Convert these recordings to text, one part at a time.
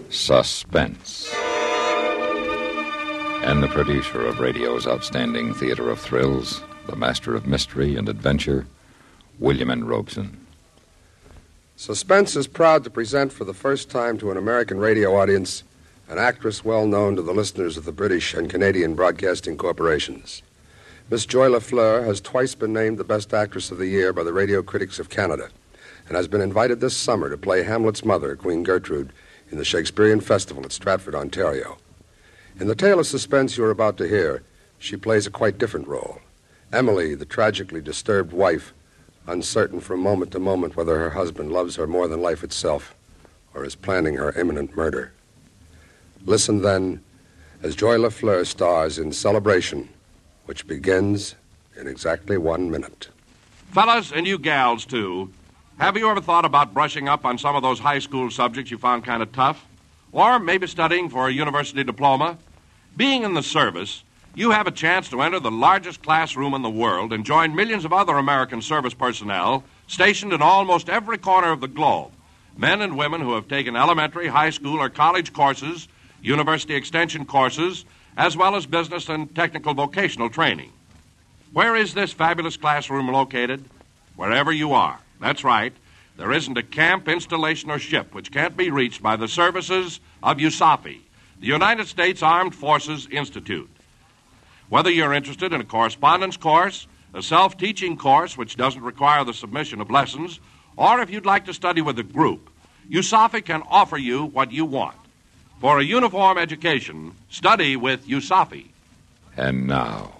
Suspense. And the producer of radio's outstanding theater of thrills, the master of mystery and adventure, William N. Robson. Suspense is proud to present for the first time to an American radio audience an actress well known to the listeners of the British and Canadian broadcasting corporations. Miss Joy LaFleur has twice been named the Best Actress of the Year by the Radio Critics of Canada and has been invited this summer to play Hamlet's mother, Queen Gertrude, in the Shakespearean Festival at Stratford, Ontario. In the tale of suspense you're about to hear, she plays a quite different role. Emily, the tragically disturbed wife, uncertain from moment to moment whether her husband loves her more than life itself or is planning her imminent murder. Listen, then, as Joy LaFleur stars in Celebration, which begins in exactly 1 minute. Fellas, and you gals, too, have you ever thought about brushing up on some of those high school subjects you found kind of tough? Or maybe studying for a university diploma? Being in the service, you have a chance to enter the largest classroom in the world and join millions of other American service personnel stationed in almost every corner of the globe. Men and women who have taken elementary, high school, or college courses, university extension courses, as well as business and technical vocational training. Where is this fabulous classroom located? Wherever you are. That's right. There isn't a camp, installation, or ship which can't be reached by the services of USAFI, the United States Armed Forces Institute. Whether you're interested in a correspondence course, a self-teaching course which doesn't require the submission of lessons, or if you'd like to study with a group, USAFI can offer you what you want. For a uniform education, study with USAFI. And now,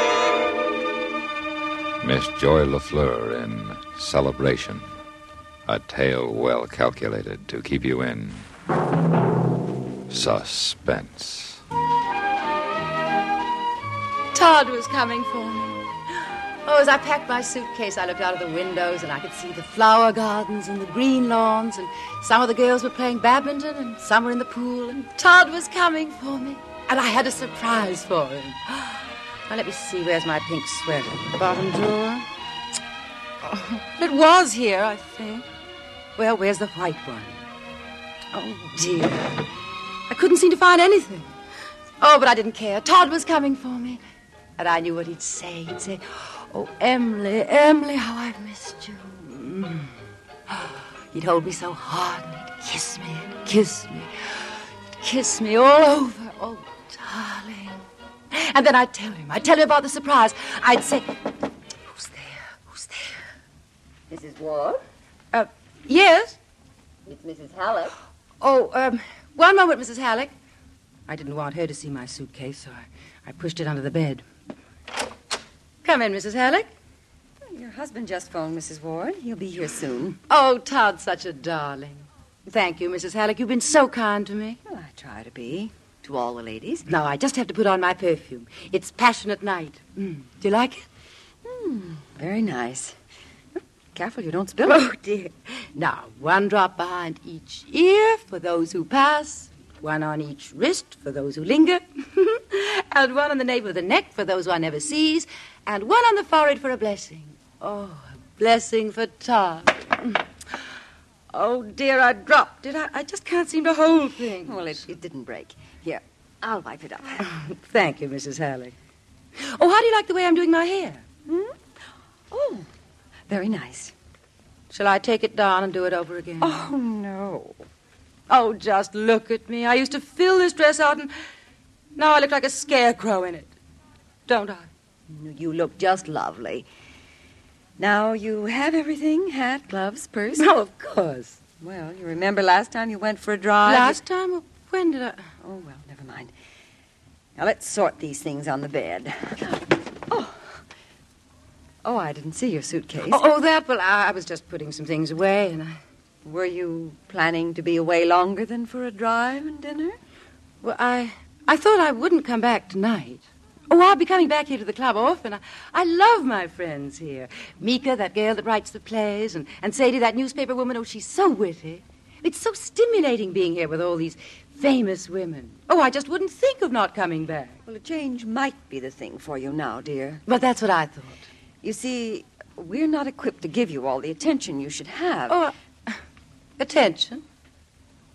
Miss Joy LaFleur in Celebration, a tale well calculated to keep you in suspense. Todd was coming for me. Oh, as I packed my suitcase, I looked out of the windows and I could see the flower gardens and the green lawns, and some of the girls were playing badminton and some were in the pool, and Todd was coming for me. And I had a surprise for him. Now, let me see, where's my pink sweater? Bottom drawer? Oh, it was here, I think. Well, where's the white one? Oh, dear. I couldn't seem to find anything. Oh, but I didn't care. Todd was coming for me. And I knew what he'd say. He'd say, "Oh, Emily, Emily, how I've missed you." Mm. He'd hold me so hard and he'd kiss me and kiss me. He'd kiss me all over. Oh, darling. And then I'd tell him about the surprise. I'd say, "Who's there? Who's there?" Mrs. Ward? Yes? It's Mrs. Halleck. Oh, one moment, Mrs. Halleck. I didn't want her to see my suitcase, so I pushed it under the bed. Come in, Mrs. Halleck. Your husband just phoned, Mrs. Ward. He'll be here soon. Oh, Todd's such a darling. Thank you, Mrs. Halleck. You've been so kind to me. Well, I try to be. To all the ladies. Now, I just have to put on my perfume. It's Passionate Night. Do you like it? Very nice. Careful you don't spill it. Oh, dear. Now, one drop behind each ear for those who pass, one on each wrist for those who linger, and one on the nape of the neck for those one never sees, and one on the forehead for a blessing. Oh, a blessing for Todd. Oh, dear, I dropped it. I just can't seem to hold things. Well, it didn't break. Here, I'll wipe it up. Thank you, Mrs. Halleck. Oh, how do you like the way I'm doing my hair? Oh, very nice. Shall I take it down and do it over again? Oh, no. Oh, just look at me. I used to fill this dress out, and now I look like a scarecrow in it. Don't I? You look just lovely. Now, you have everything? Hat, gloves, purse? No, of course. Well, you remember last time you went for a drive? Last time? When did I? Oh, well, never mind. Now, let's sort these things on the bed. Oh, I didn't see your suitcase. Oh, that? Well, I was just putting some things away, and Were you planning to be away longer than for a drive and dinner? Well, I thought I wouldn't come back tonight. Oh, I'll be coming back here to the club often. I love my friends here. Mika, that girl that writes the plays, and Sadie, that newspaper woman. Oh, she's so witty. It's so stimulating being here with all these famous women. Oh, I just wouldn't think of not coming back. Well, a change might be the thing for you now, dear. But that's what I thought. You see, we're not equipped to give you all the attention you should have. Oh, attention?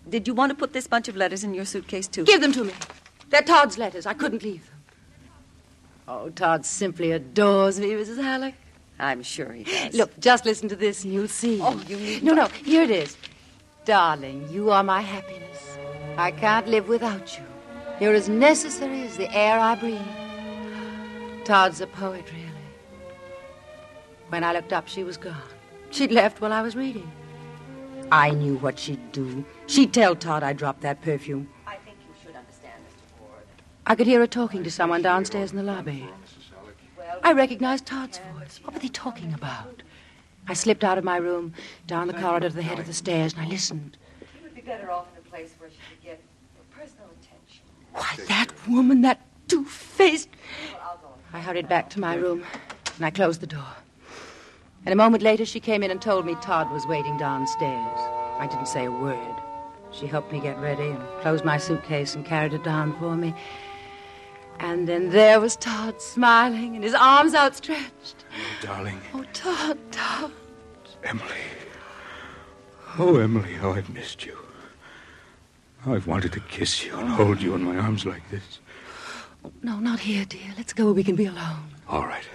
Did you want to put this bunch of letters in your suitcase, too? Give them to me. They're Todd's letters. I couldn't leave them. Oh, Todd simply adores me, Mrs. Halleck. I'm sure he does. Look, just listen to this and you'll see. Oh, you need... No, here it is. Darling, you are my happiness. I can't live without you. You're as necessary as the air I breathe. Todd's a poet, really. When I looked up, she was gone. She'd left while I was reading. I knew what she'd do. She'd tell Todd I dropped that perfume. I think you should understand, Mr. Ford. I could hear her talking to someone downstairs in the lobby. I recognized Todd's voice. What were they talking about? I slipped out of my room, down the corridor to the head of the stairs, and I listened. She would be better off in a place where she could get personal attention. Why, that woman, that two-faced... I hurried back to my room, and I closed the door. And a moment later, she came in and told me Todd was waiting downstairs. I didn't say a word. She helped me get ready and closed my suitcase and carried it down for me. And then there was Todd, smiling and his arms outstretched. Oh, darling. Oh, Todd. Emily. Oh, Emily, how I've missed you. How I've wanted to kiss you and hold you in my arms like this. Oh, no, not here, dear. Let's go where we can be alone. All right.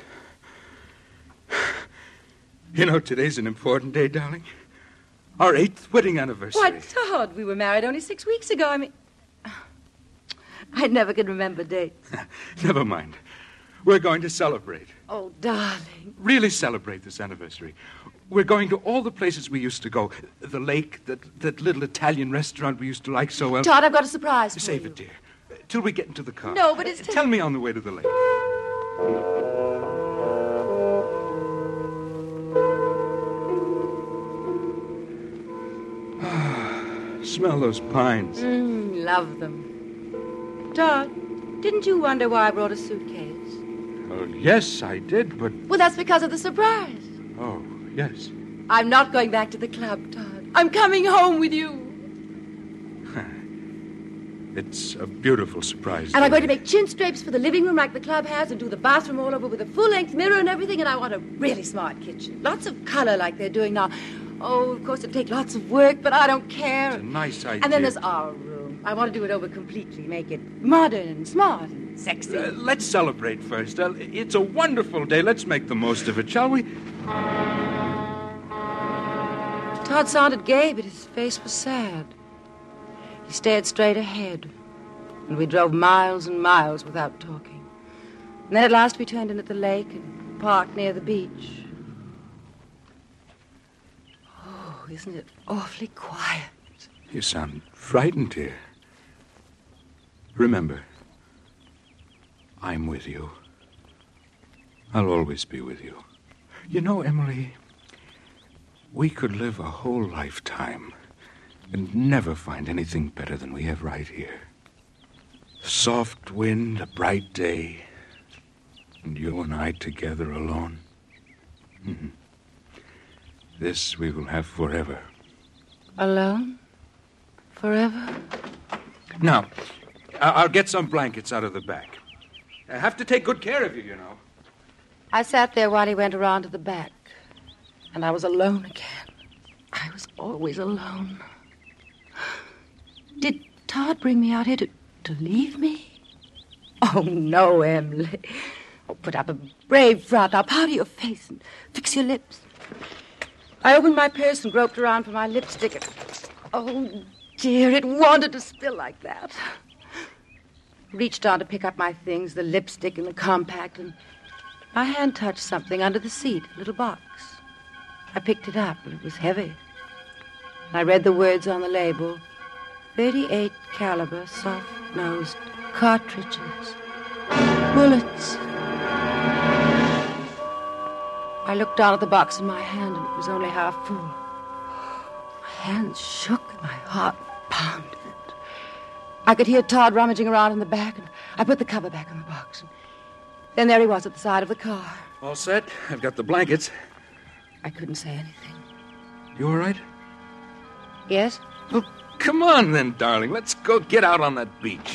You know, today's an important day, darling. Our 8th wedding anniversary. Why, Todd, we were married only 6 weeks ago. I never can remember dates. Never mind. We're going to celebrate. Oh, darling. Really celebrate this anniversary. We're going to all the places we used to go. The lake, that little Italian restaurant we used to like so well. Todd, I've got a surprise for Save you. it, dear. Till we get into the car. No, but it's... Tell me on the way to the lake. Smell those pines. Love them. Todd, didn't you wonder why I brought a suitcase? Oh, yes, I did, but... Well, that's because of the surprise. Oh, yes. I'm not going back to the club, Todd. I'm coming home with you. It's a beautiful surprise. And I'm going to make chin drapes for the living room like the club has and do the bathroom all over with a full-length mirror and everything, and I want a really smart kitchen. Lots of color like they're doing now. Oh, of course, it'll take lots of work, but I don't care. It's a nice idea. And then there's our room. I want to do it over completely, make it modern and smart and sexy. Let's celebrate first. It's a wonderful day. Let's make the most of it, shall we? Todd sounded gay, but his face was sad. He stared straight ahead, and we drove miles and miles without talking. And then at last we turned in at the lake and parked near the beach. Oh, isn't it awfully quiet? You sound frightened, dear. Remember, I'm with you. I'll always be with you. You know, Emily, we could live a whole lifetime and never find anything better than we have right here. Soft wind, a bright day, and you and I together alone. Mm-hmm. This we will have forever. Alone? Forever? Now, I'll get some blankets out of the back. I have to take good care of you, you know. I sat there while he went around to the back, and I was alone again. I was always alone. Did Todd bring me out here to leave me? Oh, no, Emily. Oh, put up a brave front. Now powder your face and fix your lips. I opened my purse and groped around for my lipstick. And, oh, dear, it wanted to spill like that. Reached down to pick up my things, the lipstick and the compact, and my hand touched something under the seat, a little box. I picked it up, but it was heavy. I read the words on the label, 38 caliber, soft-nosed cartridges, bullets. I looked down at the box in my hand, and it was only half full. My hands shook, and my heart pounded. I could hear Todd rummaging around in the back, and I put the cover back on the box. And then there he was at the side of the car. All set. I've got the blankets. I couldn't say anything. You all right? Yes? Well, come on then, darling. Let's go get out on that beach.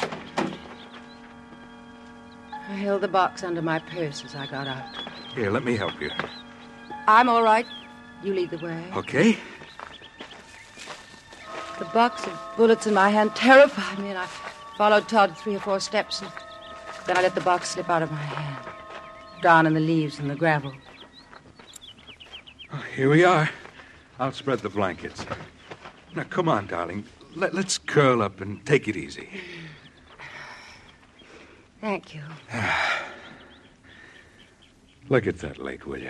I held the box under my purse as I got out. Here, let me help you. I'm all right. You lead the way. Okay. The box of bullets in my hand terrified me, and I followed Todd 3 or 4 steps, and then I let the box slip out of my hand, down in the leaves and the gravel. Oh, here we are. I'll spread the blankets. Now, come on, darling. Let's curl up and take it easy. Thank you. Look at that lake, will you?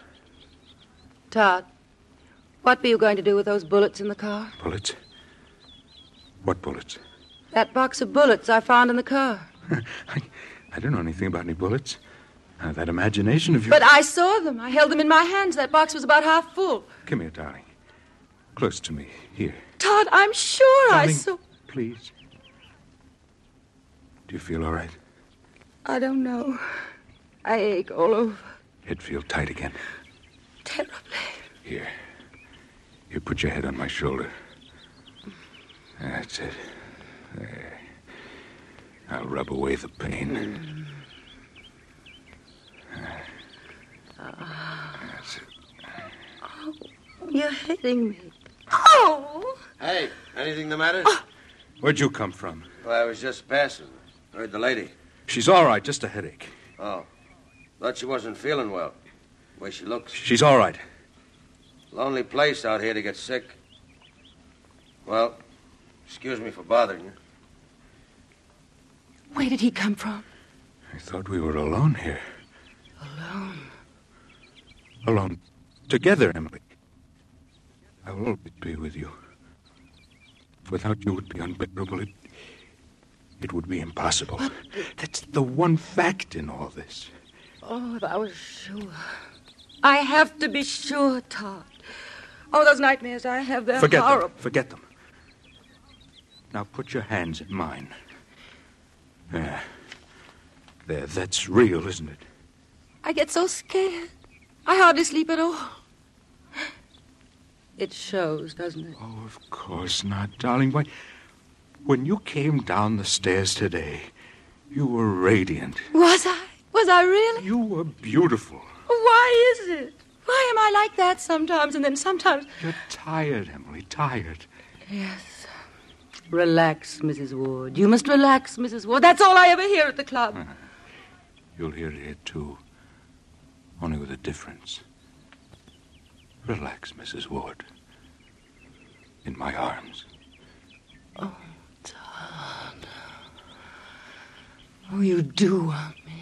Todd, what were you going to do with those bullets in the car? Bullets? What bullets? That box of bullets I found in the car. I don't know anything about any bullets. That imagination of yours. But I saw them. I held them in my hands. That box was about half full. Come here, darling. Close to me. Here. Todd, I'm sure Darling, I saw... Please. Do you feel all right? I don't know. I ache all over. Head feel tight again. Terribly. Here. You put your head on my shoulder. That's it. There. I'll rub away the pain. That's it. Oh, you're hitting me. Oh! Hey, anything the matter? Where'd you come from? Well, I was just passing. Heard the lady. She's all right, just a headache. Oh. Thought she wasn't feeling well. The way she looks. She's all right. Lonely place out here to get sick. Well, excuse me for bothering you. Where did he come from? I thought we were alone here. Alone? Alone. Together, Emily. I will always be with you. Without you, it would be unbearable. It would be impossible. What? That's the one fact in all this. Oh, if I was sure. I have to be sure, Todd. Oh, those nightmares I have, they're horrible. Forget them. Now put your hands in mine. There. There, that's real, isn't it? I get so scared. I hardly sleep at all. It shows, doesn't it? Oh, of course not, darling. Why, when you came down the stairs today, you were radiant. Was I? Was I really? You were beautiful. Why is it? Why am I like that sometimes and then sometimes... You're tired, Emily, tired. Yes. Relax, Mrs. Ward. You must relax, Mrs. Ward. That's all I ever hear at the club. You'll hear it here, too. Only with a difference. Relax, Mrs. Ward. In my arms. Oh, Todd. Oh, you do want me.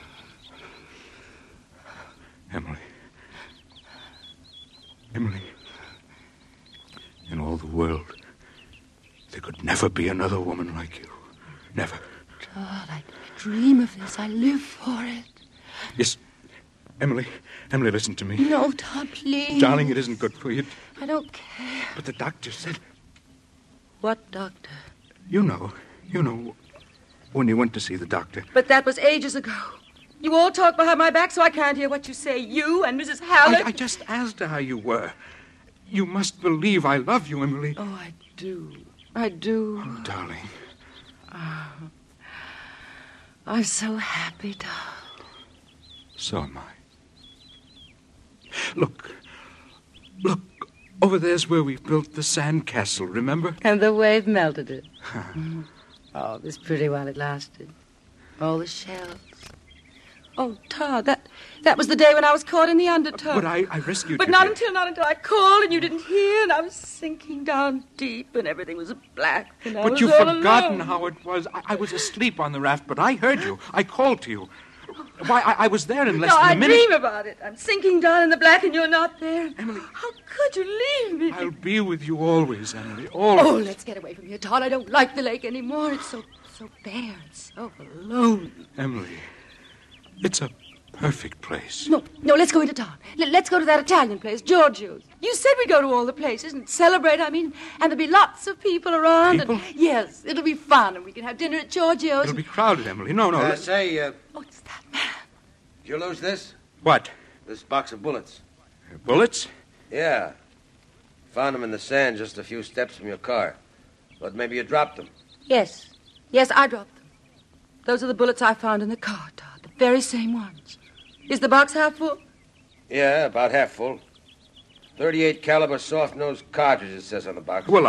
Emily. Emily. In all the world, there could never be another woman like you. Never. Todd, I dream of this. I live for it. Yes. Emily, listen to me. No, Todd, please. Darling, it isn't good for you. I don't care. But the doctor said... What doctor? You know, when you went to see the doctor. But that was ages ago. You all talk behind my back, so I can't hear what you say. You and Mrs. Hallett. I just asked her how you were. You must believe I love you, Emily. Oh, I do. I do. Oh, darling. Oh, I'm so happy, Todd. So am I. Look. Over there's where we built the sand castle, remember? And the wave melted it. Oh, it was pretty while it lasted. All the shells. Oh, Todd, that was the day when I was caught in the undertow. But I rescued you. But not until I called and you didn't hear, and I was sinking down deep, and everything was black, and I was you've all forgotten alone. how it was. I was asleep on the raft, but I heard you. I called to you. Why, I was there in less No, than I a minute. dream about it. I'm sinking down in the black, and you're not there. Emily. How could you leave me? I'll be with you always, Emily, always. Oh, let's get away from here, Todd. I don't like the lake anymore. It's so bare and so alone. Emily, it's a perfect place. No, let's go into town. Let's go to that Italian place, Giorgio's. You said we'd go to all the places and celebrate, and there'll be lots of people around. People? And, yes, it'll be fun, and we can have dinner at Giorgio's. It'll be crowded, Emily. No. Oh, it's that man. Did you lose this? What? This box of bullets. Bullets? Yeah. Found them in the sand just a few steps from your car. Thought maybe you dropped them. Yes, I dropped them. Those are the bullets I found in the car, Todd. The very same ones. Is the box half full? Yeah, about half full. .38 caliber soft-nosed cartridge, it says on the box. Well,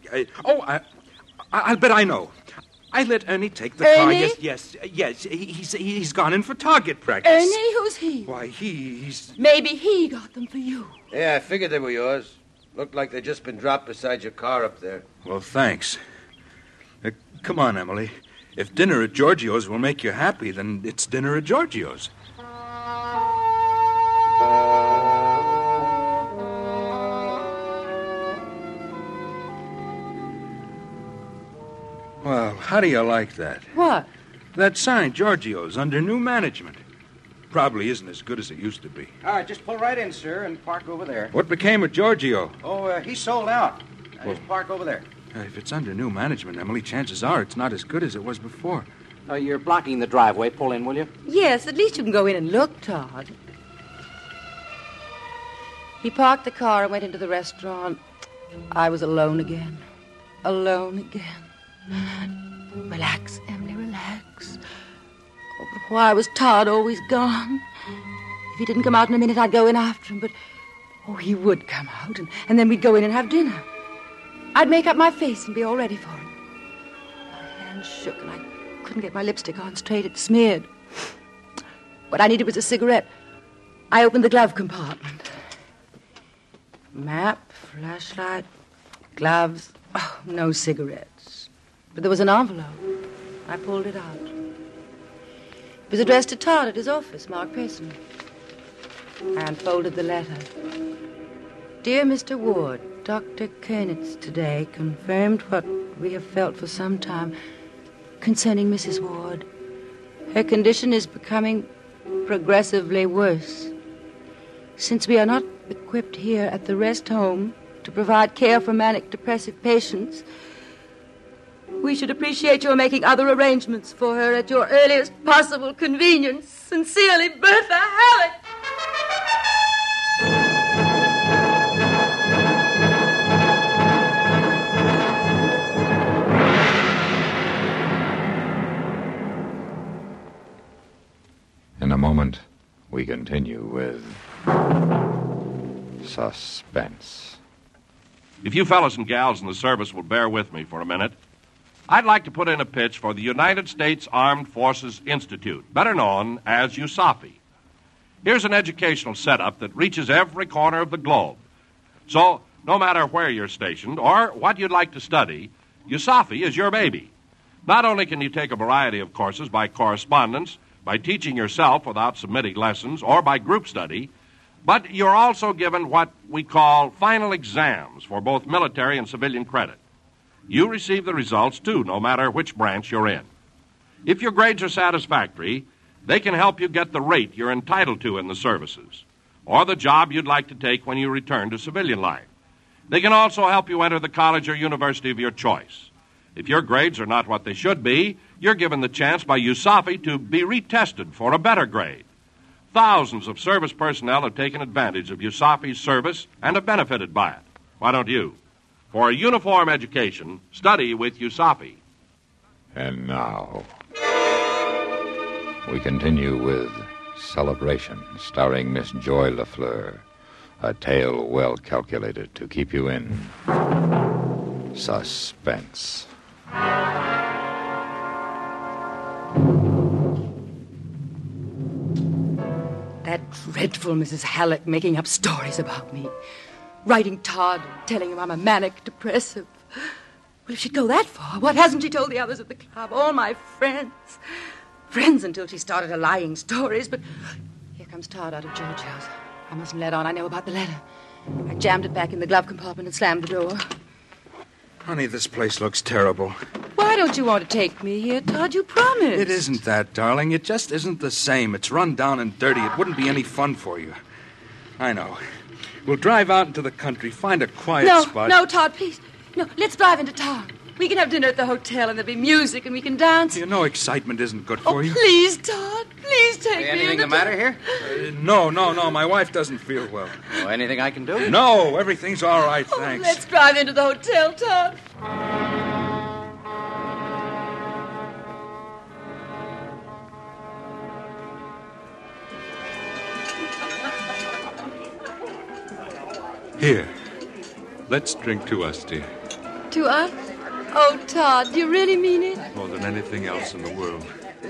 I'll bet I know. I let Ernie take the car. Ernie? Yes. He's gone in for target practice. Ernie? Who's he? Why, he's... Maybe he got them for you. Yeah, I figured they were yours. Looked like they'd just been dropped beside your car up there. Well, thanks. Come on, Emily. If dinner at Giorgio's will make you happy, then it's dinner at Giorgio's. Well, how do you like that? What? That sign, Giorgio's, under new management. Probably isn't as good as it used to be. All right, just pull right in, sir, and park over there. What became of Giorgio? Oh, he sold out. Just park over there. If it's under new management, Emily, chances are it's not as good as it was before. You're blocking the driveway. Pull in, will you? Yes, at least you can go in and look, Todd. He parked the car and went into the restaurant. I was alone again. Alone again. Relax, Emily, relax. Oh, but why was Todd always gone? If he didn't come out in a minute, I'd go in after him, but... Oh, he would come out, and then we'd go in and have dinner. I'd make up my face and be all ready for him. My hands shook, and I couldn't get my lipstick on straight. It smeared. What I needed was a cigarette. I opened the glove compartment. Map, flashlight, gloves. Oh, no cigarettes. But there was an envelope. I pulled it out. It was addressed to Todd at his office, marked personal. I unfolded the letter. Dear Mr. Ward, Dr. Kernitz today confirmed what we have felt for some time concerning Mrs. Ward. Her condition is becoming progressively worse. Since we are not equipped here at the rest home to provide care for manic depressive patients, we should appreciate your making other arrangements for her at your earliest possible convenience. Sincerely, Bertha Halleck. In a moment, we continue with Suspense. If you fellas and gals in the service will bear with me for a minute, I'd like to put in a pitch for the United States Armed Forces Institute, better known as USAFI. Here's an educational setup that reaches every corner of the globe. So, no matter where you're stationed or what you'd like to study, USAFI is your baby. Not only can you take a variety of courses by correspondence, by teaching yourself without submitting lessons, or by group study, but you're also given what we call final exams for both military and civilian credit. You receive the results, too, no matter which branch you're in. If your grades are satisfactory, they can help you get the rate you're entitled to in the services, or the job you'd like to take when you return to civilian life. They can also help you enter the college or university of your choice. If your grades are not what they should be, you're given the chance by USAFI to be retested for a better grade. Thousands of service personnel have taken advantage of USAFI's service and have benefited by it. Why don't you? For a uniform education, study with USAFI. And now, we continue with Celebration, starring Miss Joy LaFleur, a tale well calculated to keep you in suspense. That dreadful Mrs. Halleck making up stories about me. Writing Todd and telling him I'm a manic depressive. Well, if she'd go that far, what hasn't she told the others at the club? All my friends. Friends until she started her lying stories. But here comes Todd out of Giorgio's. I mustn't let on I know about the letter. I jammed it back in the glove compartment and slammed the door. Honey, this place looks terrible. Why don't you want to take me here, Todd? You promised. It isn't that, darling. It just isn't the same. It's run down and dirty. It wouldn't be any fun for you. I know. We'll drive out into the country, find a quiet spot. No, Todd, please. No, let's drive into town. We can have dinner at the hotel, and there'll be music, and we can dance. You know excitement isn't good for you. Please, Todd. Please take me. Anything the matter here? No. My wife doesn't feel well. Oh, anything I can do? No, everything's all right, thanks. Let's drive into the hotel, Todd. Here. Let's drink to us, dear. To us? Oh, Todd, do you really mean it? More than anything else in the world.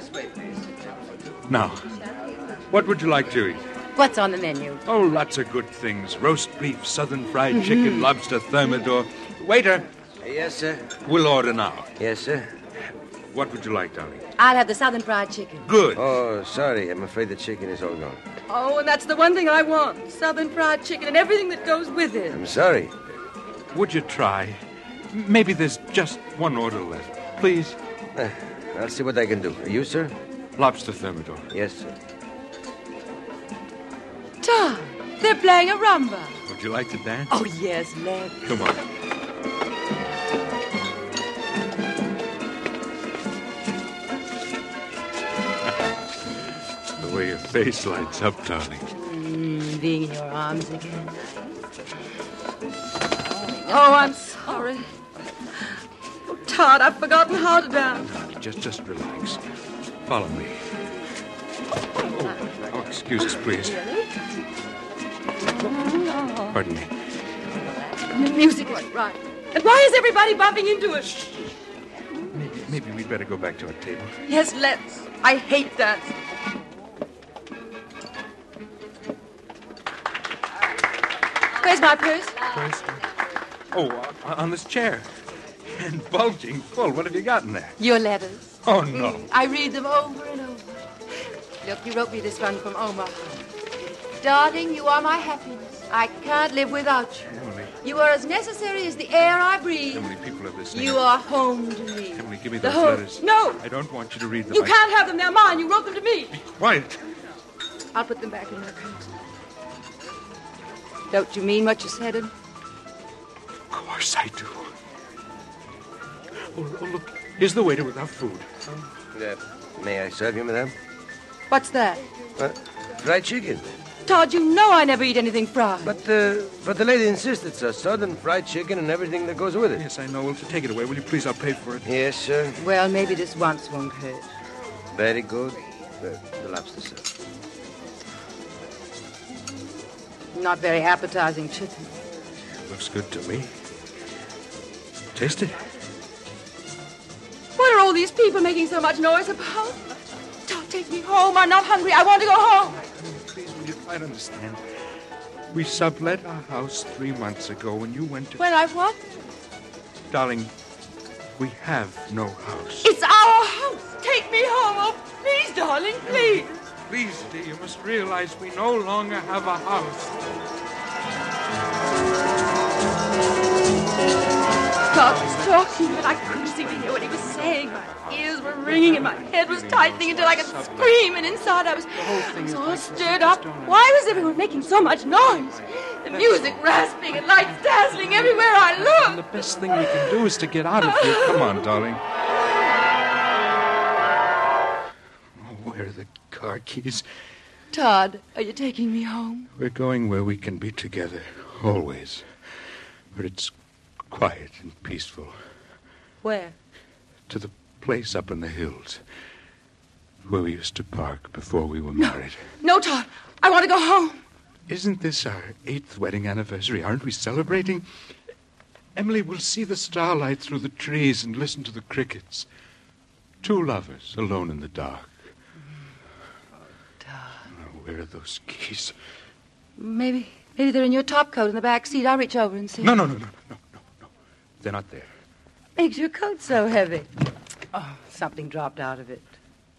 Now, what would you like to eat? What's on the menu? Oh, lots of good things. Roast beef, southern fried chicken, lobster thermidor. Waiter, Yes, sir. we'll order now. Yes, sir. What would you like, darling? I'll have the southern fried chicken. Good. Oh, sorry. I'm afraid the chicken is all gone. Oh, and that's the one thing I want. Southern fried chicken and everything that goes with it. I'm sorry. Would you try? Maybe there's just one order left. Please. I'll see what I can do. You, sir? Lobster thermidor. Yes, sir. Todd, they're playing a rumba. Would you like to dance? Oh, yes, let's. Come on. The way your face lights up, darling. Being in your arms again. Oh, I'm sorry. Oh, Todd, I've forgotten how to dance. Just relax. Follow me. Oh, excuse us, please. Pardon me. The music isn't right. And why is everybody bumping into us? Maybe we'd better go back to our table. Yes, let's. I hate dancing. Where's my purse? First, on this chair. And bulging full. What have you got in there? Your letters. Oh, no. I read them over and over. Look, you wrote me this one from Omaha. Darling, you are my happiness. I can't live without you. Emily. You are as necessary as the air I breathe. Emily, people are listening. You are home to me. Emily, give me The those whole... letters. No, I don't want you to read them. you can't have them. They're mine. You wrote them to me. Quiet. I'll put them back in my coat. Don't you mean what you said? Of course I do. Oh, look. Here's the waiter with our food. May I serve you, madame? What's that? Fried chicken. Todd, you know I never eat anything fried. But the lady insisted, sir. Southern fried chicken and everything that goes with it. Yes, I know. Well, take it away, will you please? I'll pay for it. Yes, sir. Well, maybe this once won't hurt. Very good. The lobster, sir. Not very appetizing chicken. Looks good to me. Taste it. What are all these people making so much noise about? Don't take me home. I'm not hungry. I want to go home. Please, will you try to understand? We sublet our house 3 months ago when you went to... When I what? Darling, we have no house. It's our house. Take me home. Oh, please, darling, please. Please, dear, you must realize we no longer have a house. Todd was talking, but I couldn't seem to hear what he was saying. My ears were ringing and my head was tightening until I could scream. And inside I was all stirred up. Why was everyone making so much noise? The music rasping and lights dazzling everywhere I The looked. best thing we can do is to get out of here. Come on, darling. Oh, where are the car keys? Todd, are you taking me home? We're going where we can be together, always. Where it's quiet and peaceful. Where? To the place up in the hills where we used to park before we were married. No, Todd. I want to go home. Isn't this our 8th wedding anniversary? Aren't we celebrating? Emily, we'll see the starlight through the trees and listen to the crickets. 2 lovers alone in the dark. Where are those keys? Maybe they're in your top coat in the back seat. I'll reach over and see. No. They're not there. Makes your coat so heavy. Oh, something dropped out of it.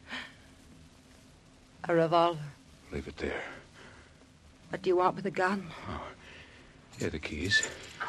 A revolver. Leave it there. What do you want with a gun? Here are the keys.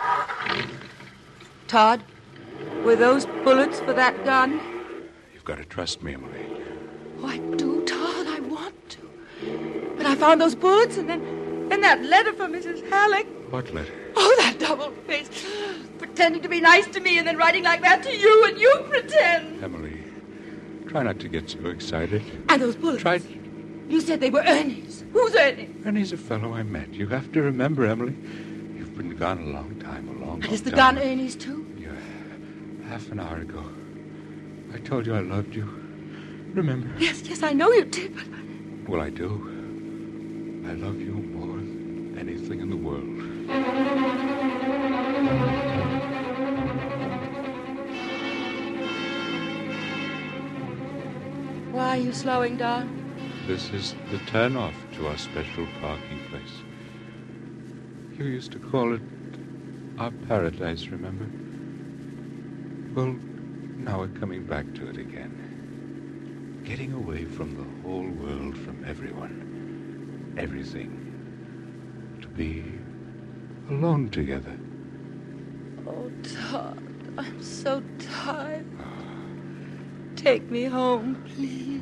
Todd, were those bullets for that gun? You've got to trust me, Emily. Oh, I do, Todd. I want to. But I found those bullets and then that letter from Mrs. Halleck. What letter? Oh, that double-faced. Pretending to be nice to me and then writing like that to you, and you pretend. Emily, try not to get so excited. And those bullets. Try... You said they were Ernie's. Who's Ernie? Ernie's a fellow I met. You have to remember, Emily. You've been gone a long time, a long And is the time. gun Ernie's, too? Yeah, half an hour ago. I told you I loved you. Remember? Yes, I know you did, but... Well, I do. I love you more than anything in the world. Why are you slowing down? This is the turn-off to our special parking place. You used to call it our paradise, remember? Well, now we're coming back to it again. Getting away from the whole world, from everyone, everything. To be alone together. Oh, Todd, I'm so tired. Take me home, please.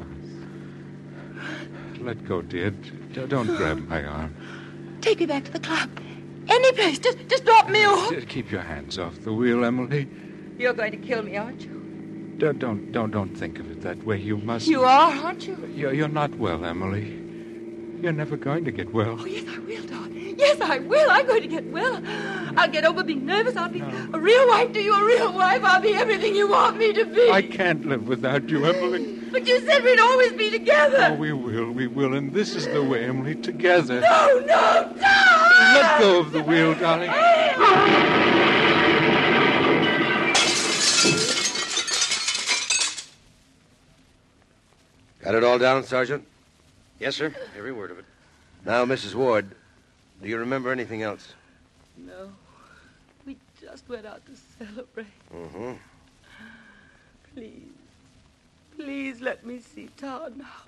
Let go, dear. Don't grab my arm. Take me back to the club. Any place. Just drop me off. Keep your hands off the wheel, Emily. You're going to kill me, aren't you? Don't think of it that way. You must. You are, aren't you? You're not well, Emily. You're never going to get well. Oh, yes, I will, Todd. Yes, I will. I'm going to get well. I'll get over being nervous. I'll be a real wife to you, a real wife. I'll be everything you want me to be. I can't live without you, Emily. But you said we'd always be together. Oh, we will, and this is the way, Emily, together. No, Todd! Let go of the wheel, darling. Got it all down, Sergeant? Yes, sir. Every word of it. Now, Mrs. Ward, do you remember anything else? No. We just went out to celebrate. Mm-hmm. Please let me see Todd now.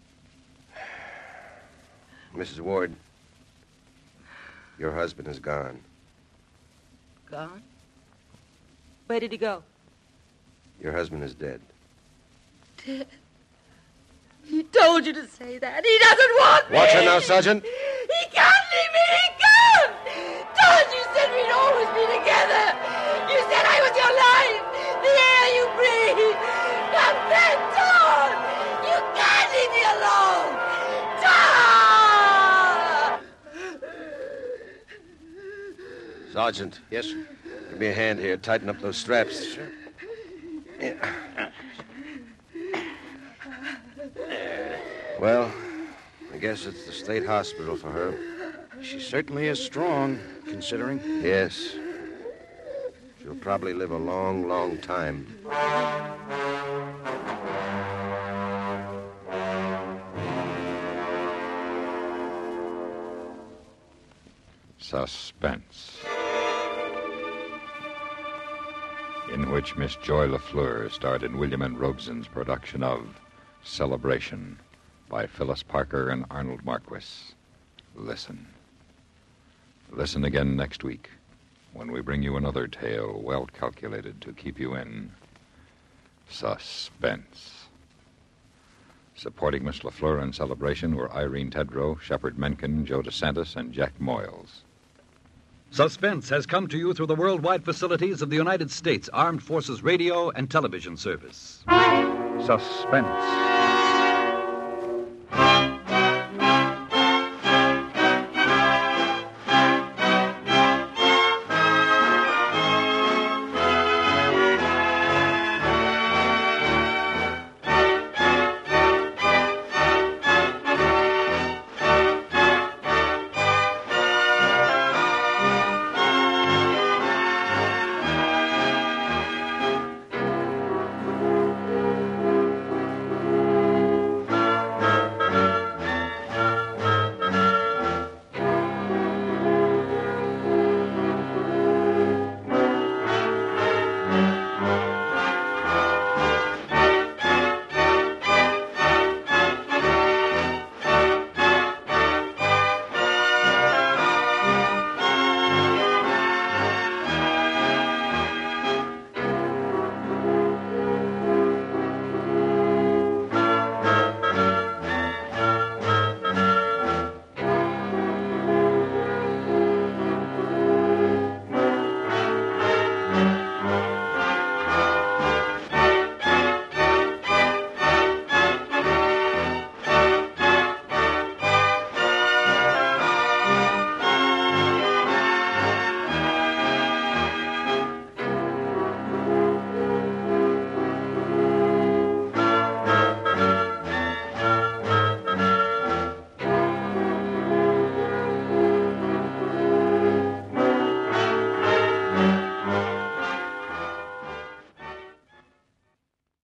Mrs. Ward, your husband is gone. Gone? Where did he go? Your husband is dead. Dead? He told you to say that. He doesn't want me. Watch her now, Sergeant. He can't leave me. He can't. Todd, you said we'd always be together. You said I was your life, the air you breathe. Come back, Todd. You can't leave me alone. Todd! Sergeant. Yes, sir. Give me a hand here. Tighten up those straps. Sure. Yeah. Well, I guess it's the state hospital for her. She certainly is strong, considering. Yes. She'll probably live a long, long time. Suspense, in which Miss Joy LaFleur starred in William N. Robeson's production of Celebration by Phyllis Parker and Arnold Marquis. Listen. Listen again next week when we bring you another tale well calculated to keep you in suspense. Supporting Miss LaFleur in Celebration were Irene Tedrow, Shepard Menken, Joe DeSantis, and Jack Moyles. Suspense has come to you through the worldwide facilities of the United States Armed Forces Radio and Television Service. Suspense.